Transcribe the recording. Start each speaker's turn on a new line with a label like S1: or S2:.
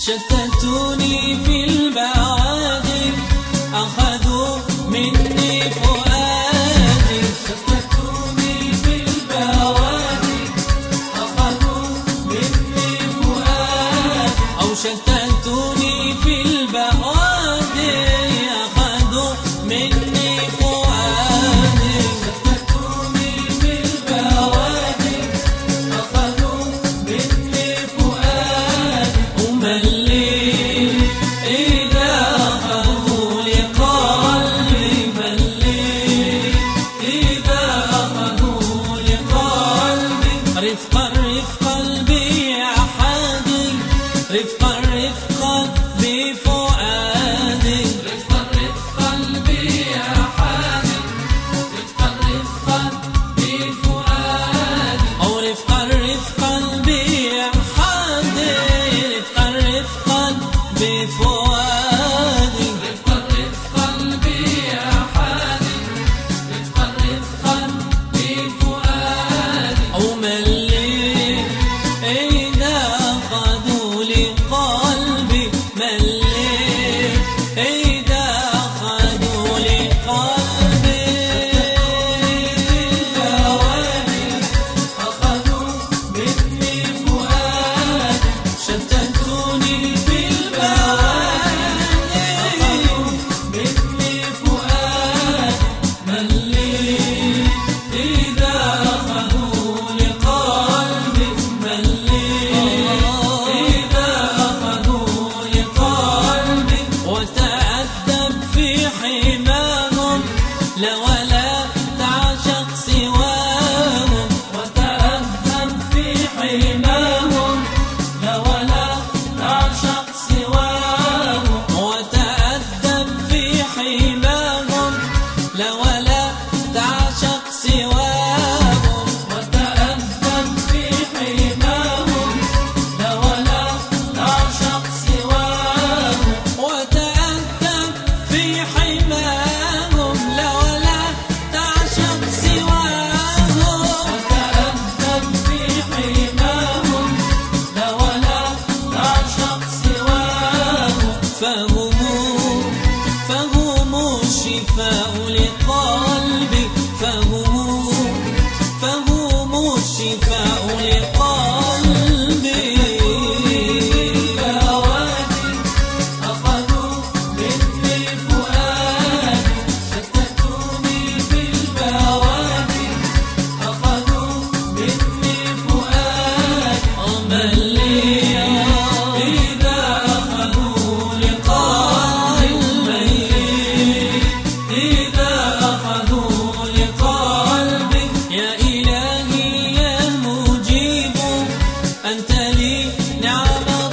S1: شتتوني في البوادي أخذوا مني فؤادي شتتوني في البوادي أخذوا مني فؤادي أو شتتوني في البوادي أخذوا مني فؤادي شتتوني في البوادي أخذوا مني فؤادي وملي إذا أخذوا لقلبي ملي إذا أخذوا لقلبي رفقا رفقا بأحادي رفقا رفقا بفؤادي رفقا رفقا بأحادي رفقا رفقا بفؤادي أو رفقا رفقا بأحادي رفقا رفقا بفؤادي رفقا رفقا بأحادي رفقا رفقا بفؤادي أو ملي إذا أخذوا لقلبي ملي إذا أخذوا لقلبي البوادي أخذوا مني فؤادي شتتوني في البوادي أخذوا مني فؤادي ملي إذا أخذوا لقلبي ملي إذا أخذوا لقلبي وتأدب في حماهم لا ولا تعشق سواهم وتأدب في حماهم لا ولا تعشق سواهم وتأدب في حماهم لا ولا تعشق سواهم وتأدب في حماهم لا ولا تعشق سواهم وتأدب في حماهم لا ولا تعشق سواهم وتأدب في حماهم لا ولا تعشق سواهم فهم الشفاء لقلبي فهم الشفاء لقلبي البوادي أخذوا مني فؤادي شتتوني في البوادي أخذوا مني فؤادي ملي إذا أخذوا لقلبي إذا أخذوا لقلبي يا إلهي يا مجيب أنت لي نعم